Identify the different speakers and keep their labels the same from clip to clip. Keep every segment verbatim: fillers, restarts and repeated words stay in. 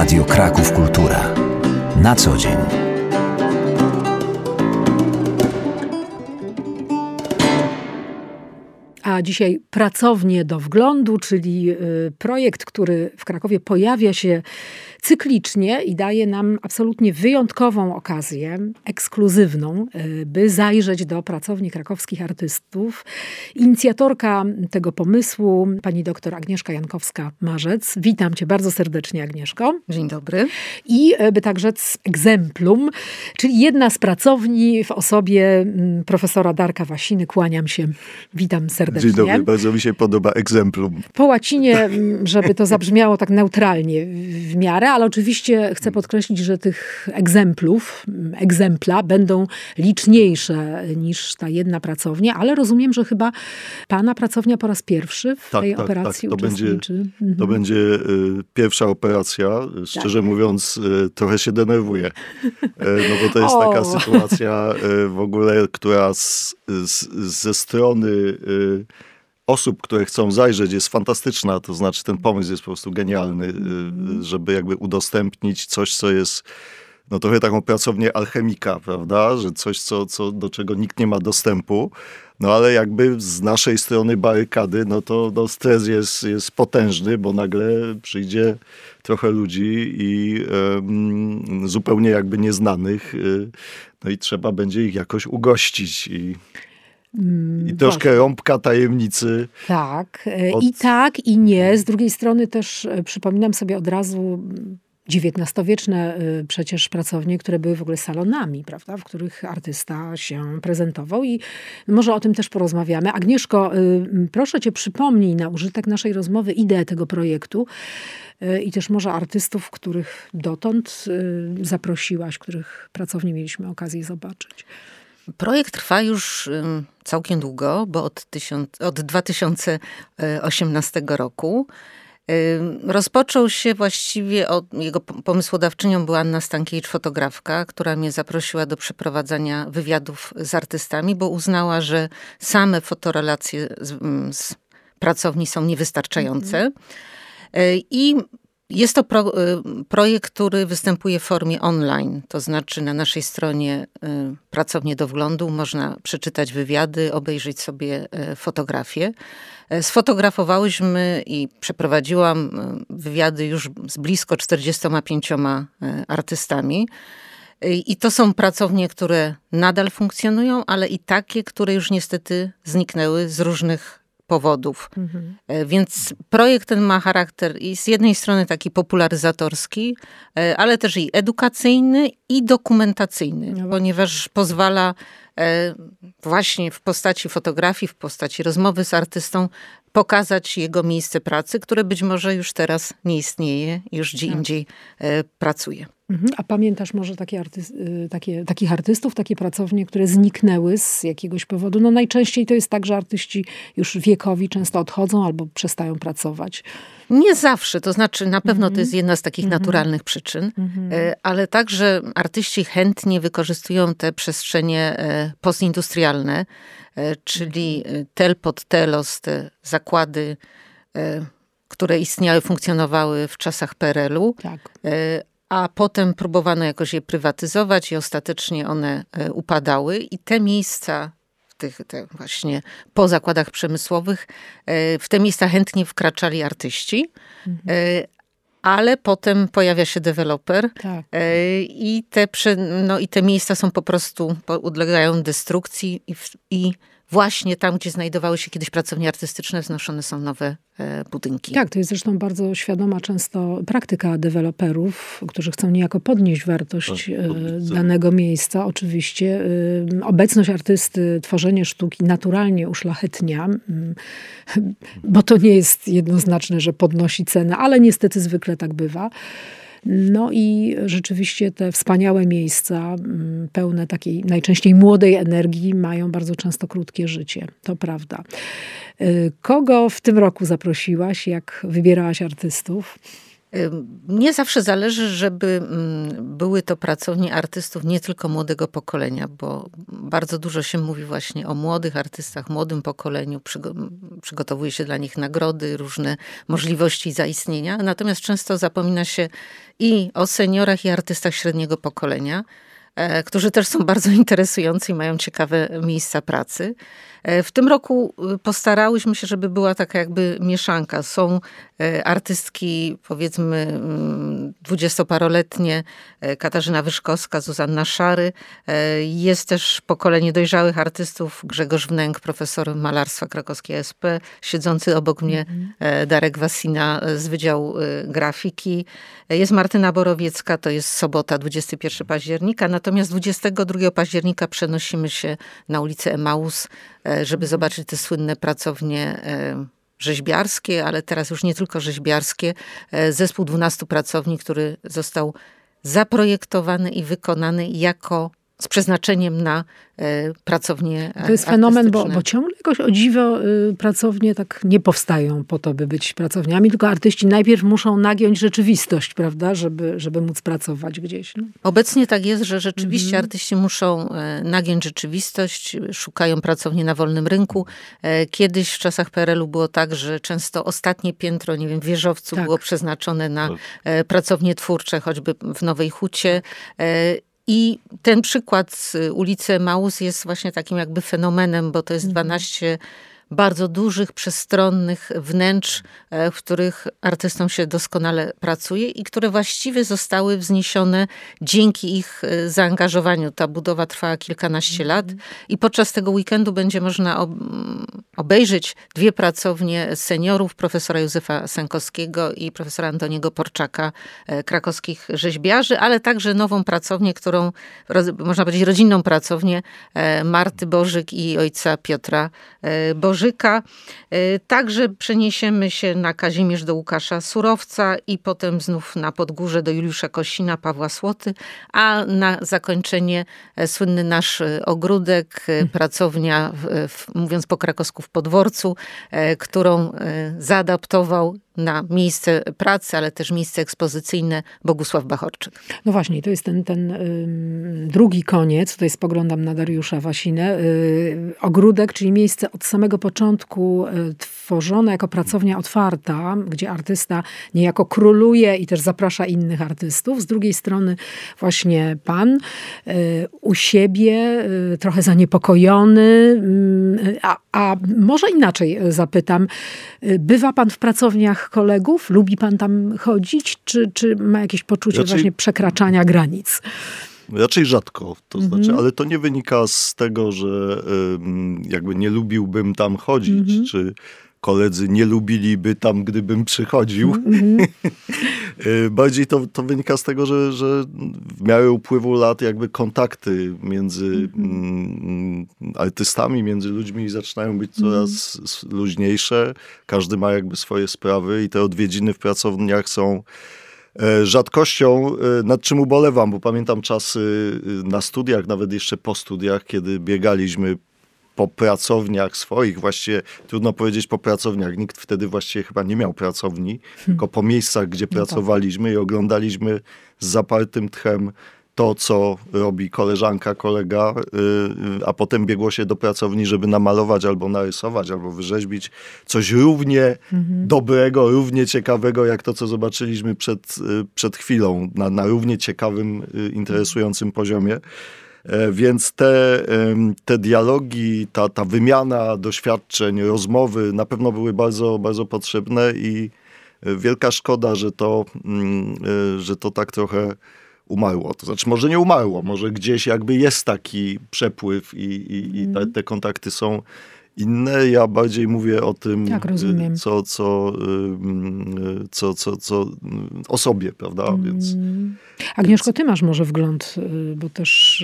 Speaker 1: Radio Kraków Kultura. Na co dzień.
Speaker 2: A dzisiaj Pracownie do wglądu, czyli projekt, który w Krakowie pojawia się cyklicznie i daje nam absolutnie wyjątkową okazję, ekskluzywną, by zajrzeć do pracowni krakowskich artystów. Inicjatorka tego pomysłu, pani doktor Agnieszka Jankowska-Marzec. Witam cię bardzo serdecznie, Agnieszko.
Speaker 3: Dzień dobry.
Speaker 2: I by tak rzec Exemplum, czyli jedna z pracowni w osobie profesora Darka Wasiny. Kłaniam się. Witam serdecznie.
Speaker 4: Dzień dobry, bardzo mi się podoba Exemplum.
Speaker 2: Po łacinie, żeby to zabrzmiało tak neutralnie w miarę, ale oczywiście chcę podkreślić, że tych egzemplów, egzempla będą liczniejsze niż ta jedna pracownia, ale rozumiem, że chyba pana pracownia po raz pierwszy w
Speaker 4: tak,
Speaker 2: tej
Speaker 4: tak,
Speaker 2: operacji
Speaker 4: tak. To
Speaker 2: uczestniczy.
Speaker 4: Będzie,
Speaker 2: mhm.
Speaker 4: to będzie y, pierwsza operacja. Szczerze tak. mówiąc, y, trochę się denerwuję. Y, no bo to jest
Speaker 2: o.
Speaker 4: taka sytuacja y, w ogóle, która z, z, ze strony y, osób, które chcą zajrzeć, jest fantastyczna. To znaczy ten pomysł jest po prostu genialny, żeby jakby udostępnić coś, co jest no trochę taką pracownię alchemika, prawda? Że coś, co, co, do czego nikt nie ma dostępu. No ale jakby z naszej strony barykady, no to no stres jest, jest potężny, bo nagle przyjdzie trochę ludzi i um, zupełnie jakby nieznanych. Y, no i trzeba będzie ich jakoś ugościć i I troszkę Właśnie. rąbka tajemnicy.
Speaker 2: Tak,
Speaker 4: od...
Speaker 2: i tak, i nie. Z drugiej strony też przypominam sobie od razu dziewiętnastowieczne przecież pracownie, które były w ogóle salonami, prawda, w których artysta się prezentował i może o tym też porozmawiamy. Agnieszko, proszę cię, przypomnij na użytek naszej rozmowy ideę tego projektu i też może artystów, których dotąd zaprosiłaś, których pracownie mieliśmy okazję zobaczyć.
Speaker 3: Projekt trwa już całkiem długo, bo od, tysiąc, od dwa tysiące osiemnastego roku. Rozpoczął się właściwie, od, jego pomysłodawczynią była Anna Stankiewicz, fotografka, która mnie zaprosiła do przeprowadzania wywiadów z artystami, bo uznała, że same fotorelacje z, z pracowni są niewystarczające. Mhm. I jest to pro, projekt, który występuje w formie online, to znaczy na naszej stronie y, Pracownie do wglądu można przeczytać wywiady, obejrzeć sobie y, fotografie. Sfotografowałyśmy i przeprowadziłam wywiady już z blisko czterdziestoma pięcioma y, artystami. Y, I to są pracownie, które nadal funkcjonują, ale i takie, które już niestety zniknęły z różnych powodów. Mhm. Więc projekt ten ma charakter i z jednej strony taki popularyzatorski, ale też i edukacyjny i dokumentacyjny, no ponieważ pozwala właśnie w postaci fotografii, w postaci rozmowy z artystą pokazać jego miejsce pracy, które być może już teraz nie istnieje, już gdzie no. indziej pracuje.
Speaker 2: A pamiętasz może takie arty- takie, takich artystów, takie pracownie, które zniknęły z jakiegoś powodu? No najczęściej to jest tak, że artyści już wiekowi często odchodzą albo przestają pracować.
Speaker 3: Nie zawsze, to znaczy na pewno mm-hmm. to jest jedna z takich mm-hmm. naturalnych przyczyn, mm-hmm. ale także artyści chętnie wykorzystują te przestrzenie postindustrialne, czyli tel pod telos, te zakłady, które istniały, funkcjonowały w czasach P R L-u. Tak. A potem próbowano jakoś je prywatyzować i ostatecznie one upadały. I te miejsca, w tych te właśnie po zakładach przemysłowych, w te miejsca chętnie wkraczali artyści. Mhm. Ale potem pojawia się deweloper tak. i, te, no, i te miejsca są po prostu, ulegają destrukcji i, i właśnie tam, gdzie znajdowały się kiedyś pracownie artystyczne, wznoszone są nowe e, budynki.
Speaker 2: Tak, to jest zresztą bardzo świadoma często praktyka deweloperów, którzy chcą niejako podnieść wartość e, danego miejsca. Oczywiście e, obecność artysty, tworzenie sztuki naturalnie uszlachetnia, m, bo to nie jest jednoznaczne, że podnosi cenę, ale niestety zwykle tak bywa. No i rzeczywiście te wspaniałe miejsca, pełne takiej najczęściej młodej energii, mają bardzo często krótkie życie. To prawda. Kogo w tym roku zaprosiłaś? Jak wybierałaś artystów?
Speaker 3: Mnie zawsze zależy, żeby były to pracownie artystów nie tylko młodego pokolenia, bo bardzo dużo się mówi właśnie o młodych artystach, młodym pokoleniu, przygotowuje się dla nich nagrody, różne możliwości zaistnienia, natomiast często zapomina się i o seniorach, i artystach średniego pokolenia, którzy też są bardzo interesujący i mają ciekawe miejsca pracy. W tym roku postarałyśmy się, żeby była taka jakby mieszanka. Są artystki, powiedzmy dwudziestoparoletnie, Katarzyna Wyszkowska, Zuzanna Szary. Jest też pokolenie dojrzałych artystów, Grzegorz Wnęk, profesor malarstwa krakowskiej A S P, siedzący obok mnie mm-hmm. Darek Wasina z Wydziału Grafiki. Jest Martyna Borowiecka, to jest sobota, dwudziestego pierwszego października, natomiast dwudziestego drugiego października przenosimy się na ulicę Emaus, żeby zobaczyć te słynne pracownie rzeźbiarskie, ale teraz już nie tylko rzeźbiarskie. Zespół dwunastu pracowni, który został zaprojektowany i wykonany jako z przeznaczeniem na e, pracownie
Speaker 2: To jest fenomen, bo, bo ciągle jakoś o dziwo y, pracownie tak nie powstają po to, by być pracowniami, tylko artyści najpierw muszą nagiąć rzeczywistość, prawda, żeby, żeby móc pracować gdzieś. No.
Speaker 3: Obecnie tak jest, że rzeczywiście mhm. artyści muszą e, nagiąć rzeczywistość, szukają pracowni na wolnym rynku. E, kiedyś w czasach P R L u było tak, że często ostatnie piętro, nie wiem, w wieżowcu tak. było przeznaczone na e, pracownie twórcze, choćby w Nowej Hucie. E, I ten przykład z ulicy Emaus jest właśnie takim jakby fenomenem, bo to jest dwanaście bardzo dużych, przestronnych wnętrz, w których artystom się doskonale pracuje i które właściwie zostały wzniesione dzięki ich zaangażowaniu. Ta budowa trwała kilkanaście lat i podczas tego weekendu będzie można obejrzeć dwie pracownie seniorów, profesora Józefa Sękowskiego i profesora Antoniego Porczaka, krakowskich rzeźbiarzy, ale także nową pracownię, którą, można powiedzieć, rodzinną pracownię Marty Bożyk i ojca Piotra Bożyka. Także przeniesiemy się na Kazimierz do Łukasza Surowca i potem znów na Podgórze do Juliusza Kosina, Pawła Słoty, a na zakończenie słynny nasz ogródek, pracownia, mówiąc po krakowsku, w Podworcu, którą zaadaptował na miejsce pracy, ale też miejsce ekspozycyjne Bogusław Bachorczyk.
Speaker 2: No właśnie, to jest ten, ten y, drugi koniec, tutaj spoglądam na Dariusza Wasinę, y, ogródek, czyli miejsce od samego początku y, tworzone jako pracownia otwarta, gdzie artysta niejako króluje i też zaprasza innych artystów. Z drugiej strony właśnie pan y, u siebie, y, trochę zaniepokojony, y, a, a może inaczej zapytam, y, bywa pan w pracowniach kolegów? Lubi pan tam chodzić? Czy, czy ma jakieś poczucie raczej, właśnie przekraczania granic?
Speaker 4: Raczej rzadko, to mm-hmm. znaczy, ale to nie wynika z tego, że jakby nie lubiłbym tam chodzić, mm-hmm. czy koledzy nie lubiliby tam, gdybym przychodził. Mm-hmm. Bardziej to, to wynika z tego, że, że w miarę upływu lat jakby kontakty między mm-hmm. artystami, między ludźmi zaczynają być coraz mm-hmm. luźniejsze. Każdy ma jakby swoje sprawy i te odwiedziny w pracowniach są rzadkością, nad czym ubolewam, bo pamiętam czasy na studiach, nawet jeszcze po studiach, kiedy biegaliśmy po pracowniach swoich, właściwie trudno powiedzieć po pracowniach, nikt wtedy właściwie chyba nie miał pracowni, hmm. tylko po miejscach, gdzie no pracowaliśmy tak. i oglądaliśmy z zapartym tchem to, co robi koleżanka, kolega, yy, a potem biegło się do pracowni, żeby namalować albo narysować, albo wyrzeźbić coś równie mhm. dobrego, równie ciekawego, jak to, co zobaczyliśmy przed, yy, przed chwilą, na, na równie ciekawym, yy, interesującym poziomie. Więc te, te dialogi, ta, ta wymiana doświadczeń, rozmowy na pewno były bardzo, bardzo potrzebne i wielka szkoda, że to, że to tak trochę umarło. To znaczy może nie umarło, może gdzieś jakby jest taki przepływ i, i, i te, te kontakty są inne. Ja bardziej mówię o tym, tak, co, co, co, co, co o sobie, prawda? Mm. Więc,
Speaker 2: Agnieszko, ty masz może wgląd, bo też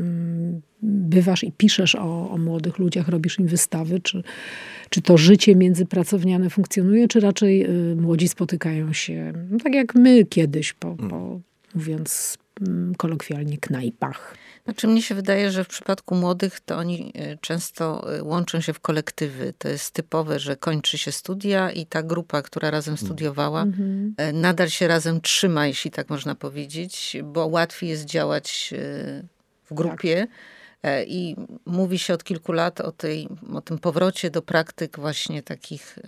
Speaker 2: bywasz i piszesz o, o młodych ludziach, robisz im wystawy. Czy, czy to życie międzypracowniane funkcjonuje, czy raczej młodzi spotykają się, no tak jak my kiedyś, po, po, mówiąc kolokwialnie knajpach.
Speaker 3: Znaczy mnie się wydaje, że w przypadku młodych to oni często łączą się w kolektywy. To jest typowe, że kończy się studia i ta grupa, która razem studiowała, mm. nadal się razem trzyma, jeśli tak można powiedzieć, bo łatwiej jest działać w grupie. Tak. I mówi się od kilku lat o, tej, o tym powrocie do praktyk właśnie takich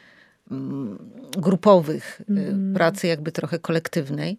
Speaker 3: grupowych, mm. pracy jakby trochę kolektywnej.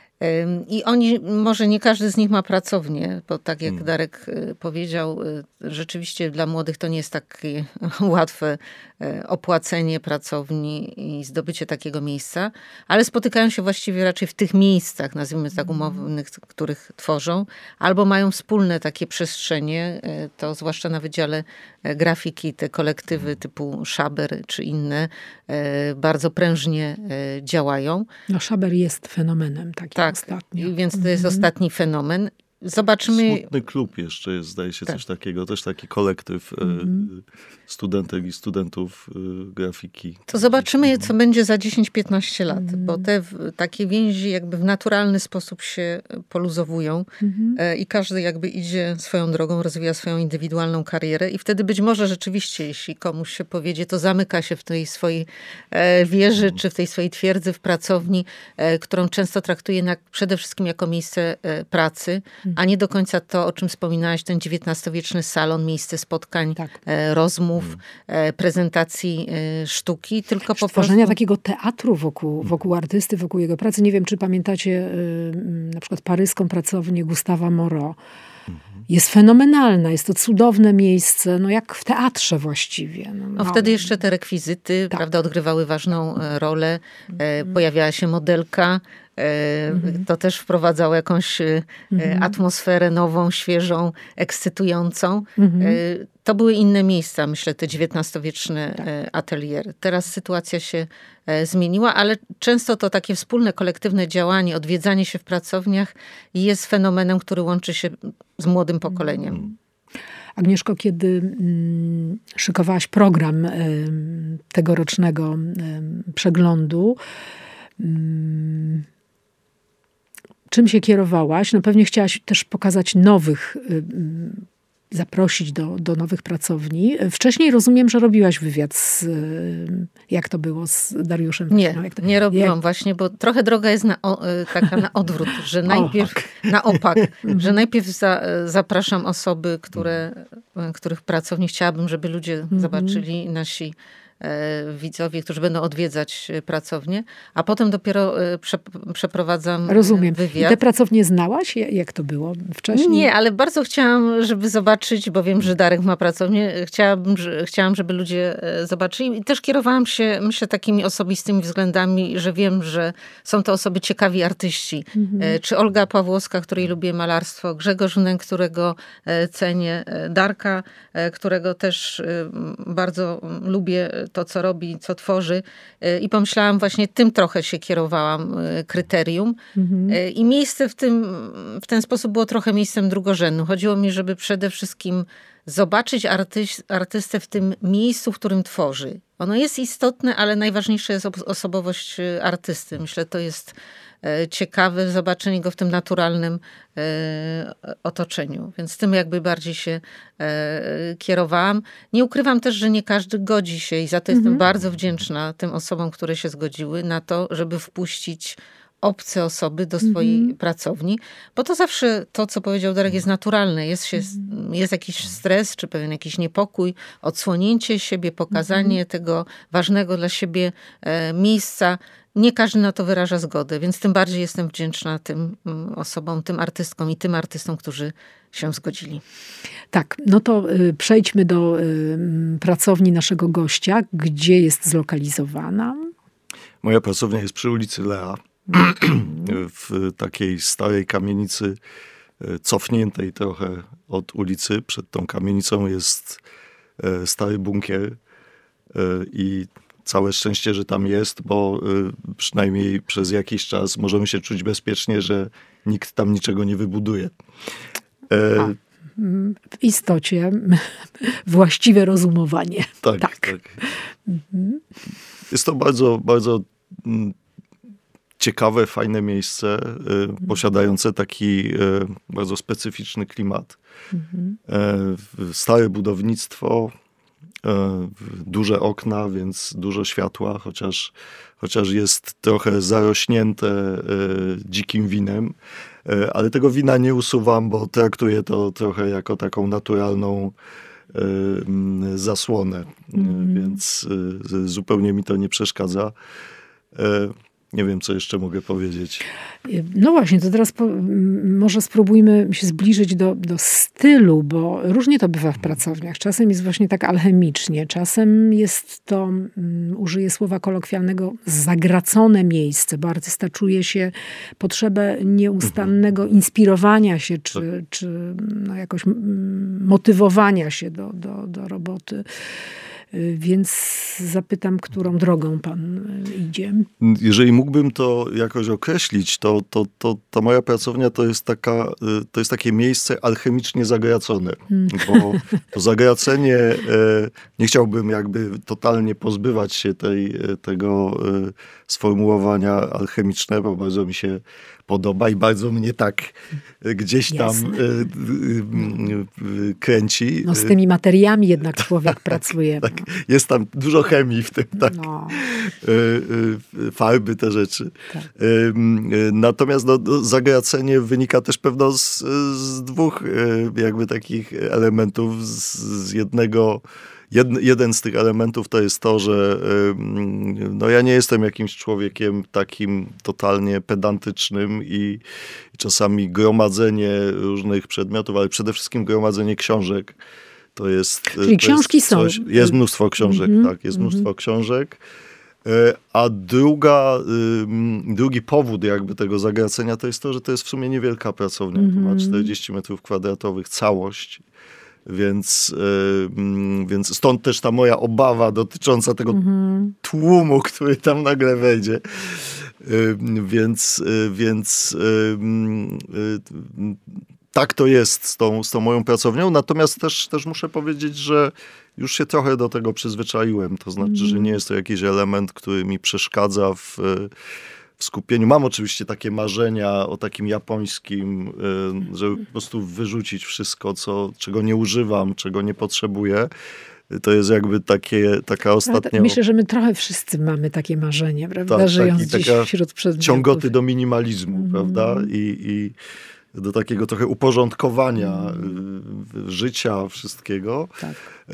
Speaker 3: I oni, może nie każdy z nich ma pracownię, bo tak jak hmm. Darek powiedział, rzeczywiście dla młodych to nie jest takie łatwe opłacenie pracowni i zdobycie takiego miejsca, ale spotykają się właściwie raczej w tych miejscach, nazwijmy tak umownych, których tworzą, albo mają wspólne takie przestrzenie, to zwłaszcza na Wydziale Grafiki, te kolektywy typu Szaber czy inne bardzo prężnie działają.
Speaker 2: No Szaber jest fenomenem takim.
Speaker 3: Tak.
Speaker 2: Ostatnio.
Speaker 3: Więc to jest mm-hmm. ostatni fenomen. Zobaczymy.
Speaker 4: Smutny klub jeszcze jest, zdaje się, tak. coś takiego. Też taki kolektyw mm-hmm. studentek i studentów grafiki.
Speaker 3: To zobaczymy, co będzie za dziesięć piętnaście lat, mm-hmm. bo te takie więzi jakby w naturalny sposób się poluzowują mm-hmm. i każdy jakby idzie swoją drogą, rozwija swoją indywidualną karierę i wtedy być może rzeczywiście, jeśli komuś się powiedzie, to zamyka się w tej swojej wieży, mm-hmm. czy w tej swojej twierdzy w pracowni, którą często traktuje na, przede wszystkim jako miejsce pracy, a nie do końca to, o czym wspominałaś, ten dziewiętnastowieczny salon, miejsce spotkań, tak. e, rozmów, e, prezentacji e, sztuki, tylko po prostu...
Speaker 2: Stworzenia takiego teatru wokół, wokół artysty, wokół jego pracy. Nie wiem, czy pamiętacie y, na przykład paryską pracownię Gustawa Moreau. Jest fenomenalna, jest to cudowne miejsce, no jak w teatrze właściwie. No,
Speaker 3: no wtedy jeszcze te rekwizyty, tak. prawda, odgrywały ważną rolę. E, pojawiała się modelka, Mm-hmm. To też wprowadzało jakąś mm-hmm. atmosferę nową, świeżą, ekscytującą. Mm-hmm. To były inne miejsca, myślę, te dziewiętnastowieczne tak. ateliery. Teraz sytuacja się zmieniła, ale często to takie wspólne, kolektywne działanie, odwiedzanie się w pracowniach jest fenomenem, który łączy się z młodym pokoleniem. Mm-hmm.
Speaker 2: Agnieszko, kiedy mm, szykowałaś program y, tegorocznego y, przeglądu, y, czym się kierowałaś? No pewnie chciałaś też pokazać nowych, zaprosić do, do nowych pracowni. Wcześniej rozumiem, że robiłaś wywiad z, jak to było, z Dariuszem?
Speaker 3: Nie,
Speaker 2: jak to,
Speaker 3: nie robiłam jak... właśnie, bo trochę droga jest na, o, taka na odwrót, że najpierw, opak. na opak, że najpierw za, zapraszam osoby, które, których pracowni chciałabym, żeby ludzie mm-hmm. zobaczyli, nasi widzowie, którzy będą odwiedzać pracownię, a potem dopiero prze, przeprowadzam
Speaker 2: Rozumiem.
Speaker 3: wywiad.
Speaker 2: I te pracownie znałaś? Jak to było wcześniej?
Speaker 3: Nie, ale bardzo chciałam, żeby zobaczyć, bo wiem, że Darek ma pracownię, chciałam, chciałam, żeby ludzie zobaczyli i też kierowałam się, myślę, takimi osobistymi względami, że wiem, że są to osoby ciekawi artyści. Mhm. Czy Olga Pawłowska, której lubię malarstwo, Grzegorz Wnęk, którego cenię, Darka, którego też bardzo lubię to, co robi, co tworzy. I pomyślałam, właśnie tym trochę się kierowałam kryterium. Mhm. I miejsce w tym, w ten sposób było trochę miejscem drugorzędnym. Chodziło mi, żeby przede wszystkim zobaczyć artyś, artystę w tym miejscu, w którym tworzy. Ono jest istotne, ale najważniejsza jest osobowość artysty. Myślę, to jest ciekawe zobaczenie go w tym naturalnym e, otoczeniu. Więc tym jakby bardziej się e, kierowałam. Nie ukrywam też, że nie każdy godzi się i za to mhm. jestem bardzo wdzięczna tym osobom, które się zgodziły na to, żeby wpuścić obce osoby do swojej mm-hmm. pracowni, bo to zawsze to, co powiedział Darek, jest naturalne. Jest, się, mm-hmm. jest jakiś stres, czy pewien jakiś niepokój, odsłonięcie siebie, pokazanie mm-hmm. tego ważnego dla siebie e, miejsca. Nie każdy na to wyraża zgodę, więc tym bardziej jestem wdzięczna tym osobom, tym artystkom i tym artystom, którzy się zgodzili.
Speaker 2: Tak, no to y, przejdźmy do y, pracowni naszego gościa. Gdzie jest zlokalizowana?
Speaker 4: Moja pracownia jest przy ulicy Lea. W takiej starej kamienicy, cofniętej trochę od ulicy. Przed tą kamienicą jest stary bunkier i całe szczęście, że tam jest, bo przynajmniej przez jakiś czas możemy się czuć bezpiecznie, że nikt tam niczego nie wybuduje.
Speaker 2: A, w istocie właściwe rozumowanie.
Speaker 4: Tak, tak. tak. Jest to bardzo, bardzo ciekawe, fajne miejsce, y, posiadające taki y, bardzo specyficzny klimat. Mhm. Y, stare budownictwo, y, duże okna, więc dużo światła, chociaż, chociaż jest trochę zarośnięte y, dzikim winem. Y, ale tego wina nie usuwam, bo traktuję to trochę jako taką naturalną y, zasłonę, mhm. y, więc y, zupełnie mi to nie przeszkadza. Y, Nie wiem, co jeszcze mogę powiedzieć.
Speaker 2: No właśnie, to teraz po, może spróbujmy się zbliżyć do, do stylu, bo różnie to bywa w pracowniach. Czasem jest właśnie tak alchemicznie, czasem jest to, um, użyję słowa kolokwialnego, zagracone miejsce, bo artysta czuje się potrzebę nieustannego inspirowania się, czy, tak. czy no jakoś motywowania się do, do, do roboty. Więc zapytam, którą drogą pan idzie?
Speaker 4: Jeżeli mógłbym to jakoś określić, to, to, to ta moja pracownia to jest, taka, to jest takie miejsce alchemicznie zagracone. Hmm. Bo to zagracenie, nie chciałbym jakby totalnie pozbywać się tej, tego sformułowania alchemiczne, bo bardzo mi się podoba i bardzo mnie tak gdzieś tam y, y, y, kręci.
Speaker 2: No z tymi materiami jednak człowiek pracuje.
Speaker 4: Tak, jest tam dużo chemii w tym, tak. No. Farby, te rzeczy. Tak. Natomiast no, zagracenie wynika też pewno z, z dwóch jakby takich elementów. Z, z jednego Jed, jeden z tych elementów to jest to, że no, ja nie jestem jakimś człowiekiem takim totalnie pedantycznym i, i czasami gromadzenie różnych przedmiotów, ale przede wszystkim gromadzenie książek. To jest,
Speaker 2: Czyli
Speaker 4: to
Speaker 2: książki
Speaker 4: jest coś,
Speaker 2: są.
Speaker 4: Jest mnóstwo książek, mm-hmm. tak, jest mnóstwo mm-hmm. książek. A druga, drugi powód jakby tego zagracenia to jest to, że to jest w sumie niewielka pracownia. Mm-hmm. To ma czterdzieści metrów kwadratowych całość. Więc, yy, więc stąd też ta moja obawa dotycząca tego mm-hmm. tłumu, który tam nagle wejdzie. Yy, więc yy, więc yy, yy, tak to jest z tą, z tą moją pracownią. Natomiast też, też muszę powiedzieć, że już się trochę do tego przyzwyczaiłem. To znaczy, mm. że nie jest to jakiś element, który mi przeszkadza w... w skupieniu. Mam oczywiście takie marzenia o takim japońskim, żeby po prostu wyrzucić wszystko, co, czego nie używam, czego nie potrzebuję. To jest jakby takie, taka ostatnia...
Speaker 2: Myślę, że my trochę wszyscy mamy takie marzenie, prawda?
Speaker 4: Tak,
Speaker 2: Żyjąc
Speaker 4: taki,
Speaker 2: gdzieś wśród przedmiotów.
Speaker 4: Ciągoty do minimalizmu, mm. prawda? I, i do takiego trochę uporządkowania mm. życia, wszystkiego. Tak.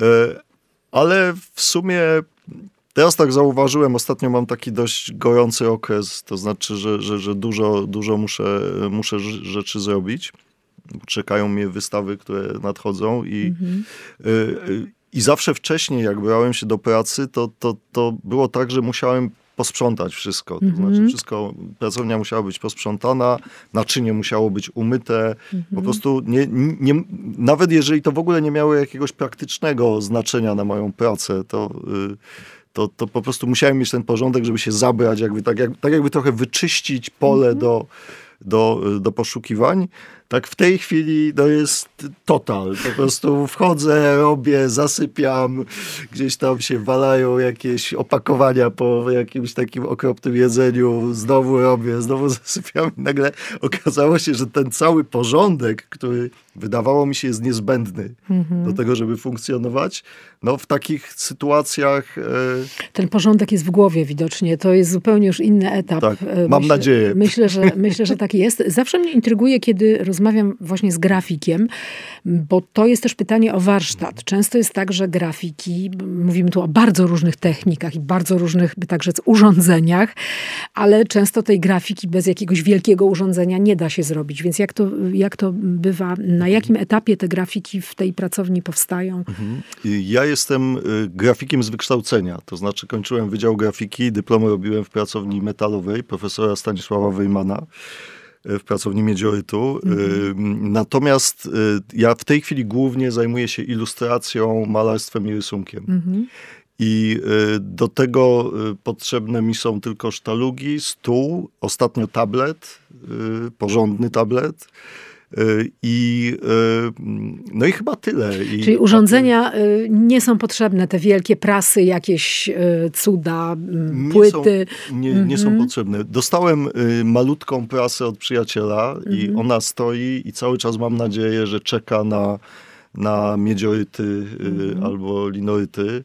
Speaker 4: Ale w sumie teraz tak zauważyłem, ostatnio mam taki dość gorący okres, to znaczy, że, że, że dużo, dużo muszę, muszę rzeczy zrobić. Czekają mnie wystawy, które nadchodzą i, mhm. y, i zawsze wcześniej, jak brałem się do pracy, to, to, to było tak, że musiałem posprzątać wszystko. To mhm. znaczy wszystko, pracownia musiała być posprzątana, naczynie musiało być umyte. Mhm. Po prostu nie, nie, nawet jeżeli to w ogóle nie miało jakiegoś praktycznego znaczenia na moją pracę, to... Y, To, to po prostu musiałem mieć ten porządek, żeby się zabrać, jakby, tak, jak, tak jakby trochę wyczyścić pole mm-hmm. do, do, do poszukiwań. Tak w tej chwili to jest total. Po prostu wchodzę, robię, zasypiam, gdzieś tam się walają jakieś opakowania po jakimś takim okropnym jedzeniu, znowu robię, znowu zasypiam i nagle okazało się, że ten cały porządek, który wydawało mi się jest niezbędny mm-hmm. do tego, żeby funkcjonować, no w takich sytuacjach... E...
Speaker 2: Ten porządek jest w głowie widocznie, to jest zupełnie już inny etap.
Speaker 4: Tak, mam
Speaker 2: myślę,
Speaker 4: nadzieję.
Speaker 2: Myślę że, myślę, że tak jest. Zawsze mnie intryguje, kiedy rozmawiam właśnie z grafikiem, bo to jest też pytanie o warsztat. Często jest tak, że grafiki, mówimy tu o bardzo różnych technikach i bardzo różnych, by tak rzec, urządzeniach, ale często tej grafiki bez jakiegoś wielkiego urządzenia nie da się zrobić. Więc jak to, jak to bywa, na jakim etapie te grafiki w tej pracowni powstają?
Speaker 4: Mhm. Ja jestem grafikiem z wykształcenia, to znaczy kończyłem Wydział Grafiki, dyplom robiłem w pracowni metalowej profesora Stanisława Wejmana w pracowni miedziorytu. Mhm. Natomiast ja w tej chwili głównie zajmuję się ilustracją, malarstwem i rysunkiem. Mhm. I do tego potrzebne mi są tylko sztalugi, stół, ostatnio tablet, porządny tablet I, no i chyba tyle. I
Speaker 2: Czyli urządzenia nie są potrzebne, te wielkie prasy, jakieś cuda, płyty.
Speaker 4: Nie są, nie, nie są potrzebne. Dostałem malutką prasę od przyjaciela i mm-hmm. ona stoi i cały czas mam nadzieję, że czeka na, na miedzioryty mm-hmm. albo linoryty.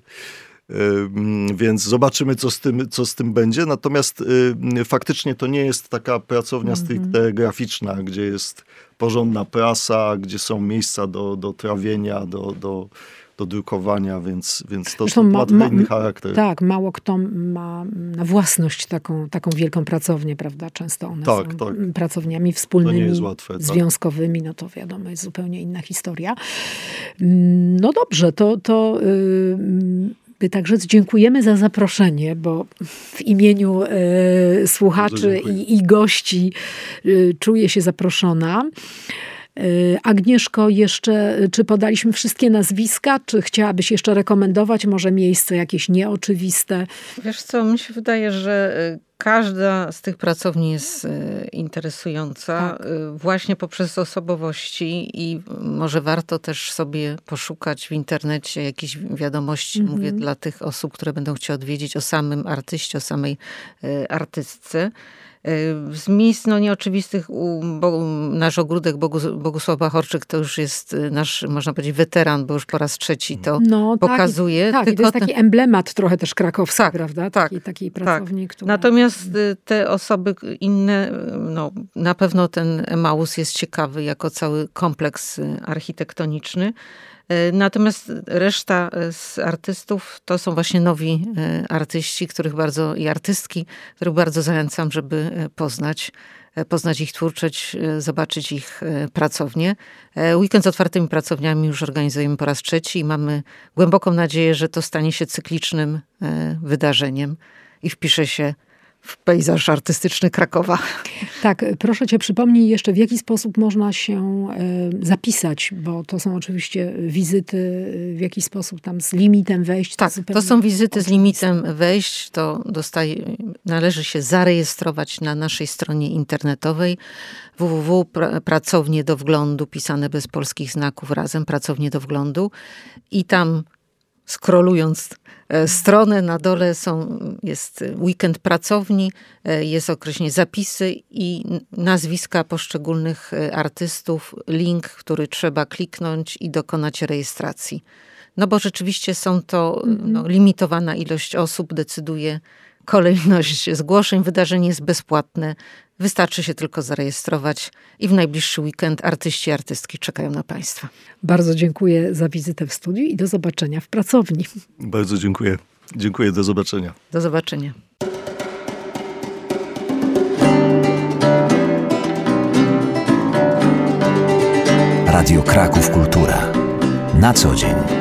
Speaker 4: Więc zobaczymy, co z tym, co z tym będzie. Natomiast y, faktycznie to nie jest taka pracownia mm-hmm. stricte graficzna, gdzie jest porządna prasa, gdzie są miejsca do, do trawienia, do, do, do drukowania, więc, więc to, to ma trochę inny charakter.
Speaker 2: Tak, mało kto ma na własność taką, taką wielką pracownię, prawda? Często one
Speaker 4: tak,
Speaker 2: są
Speaker 4: tak.
Speaker 2: pracowniami wspólnymi,
Speaker 4: łatwe,
Speaker 2: związkowymi, tak. No to wiadomo, jest zupełnie inna historia. No dobrze, to... to yy, Także dziękujemy za zaproszenie, bo w imieniu e, słuchaczy i, i gości e, czuję się zaproszona. E, Agnieszko, jeszcze, czy podaliśmy wszystkie nazwiska? Czy chciałabyś jeszcze rekomendować może miejsce jakieś nieoczywiste?
Speaker 3: Wiesz co, mi się wydaje, że każda z tych pracowni jest interesująca tak. właśnie poprzez osobowości i może warto też sobie poszukać w internecie jakichś wiadomości, mm-hmm. mówię dla tych osób, które będą chciały odwiedzić o samym artyście, o samej artystce. Z miejsc no, nieoczywistych u, bo, nasz ogródek Bogus, Bogusław Bachorczyk to już jest nasz, można powiedzieć, weteran, bo już po raz trzeci to no, pokazuje.
Speaker 2: Tak,
Speaker 3: Tylko
Speaker 2: to jest taki ten... emblemat trochę też krakowski,
Speaker 3: tak,
Speaker 2: prawda?
Speaker 3: Tak,
Speaker 2: Taki, takiej pracowni,
Speaker 3: tak.
Speaker 2: która...
Speaker 3: Natomiast te osoby inne, no, na pewno ten Emaus jest ciekawy jako cały kompleks architektoniczny. Natomiast reszta z artystów to są właśnie nowi artyści, których bardzo i artystki, których bardzo zachęcam, żeby poznać, poznać ich twórczość, zobaczyć ich pracownię. Weekend z otwartymi pracowniami już organizujemy po raz trzeci i mamy głęboką nadzieję, że to stanie się cyklicznym wydarzeniem i wpisze się w pejzaż artystyczny Krakowa.
Speaker 2: Tak, proszę cię, przypomnij jeszcze, w jaki sposób można się e, zapisać, bo to są oczywiście wizyty w jakiś sposób tam z limitem wejść.
Speaker 3: Tak, to, to są wizyty z limitem wejść, to dostaje, należy się zarejestrować na naszej stronie internetowej w w w kropka pracownie do wglądu, pisane bez polskich znaków razem, pracownie do wglądu i tam scrollując stronę, na dole są, jest weekend pracowni, jest określenie zapisy i nazwiska poszczególnych artystów, link, który trzeba kliknąć i dokonać rejestracji. No bo rzeczywiście są to no, limitowana ilość osób, decyduje kolejność zgłoszeń. Wydarzenie jest bezpłatne. Wystarczy się tylko zarejestrować i w najbliższy weekend artyści i artystki czekają na Państwa.
Speaker 2: Bardzo dziękuję za wizytę w studiu i do zobaczenia w pracowni.
Speaker 4: Bardzo dziękuję. Dziękuję, do zobaczenia.
Speaker 3: Do zobaczenia.
Speaker 1: Radio Kraków Kultura. Na co dzień.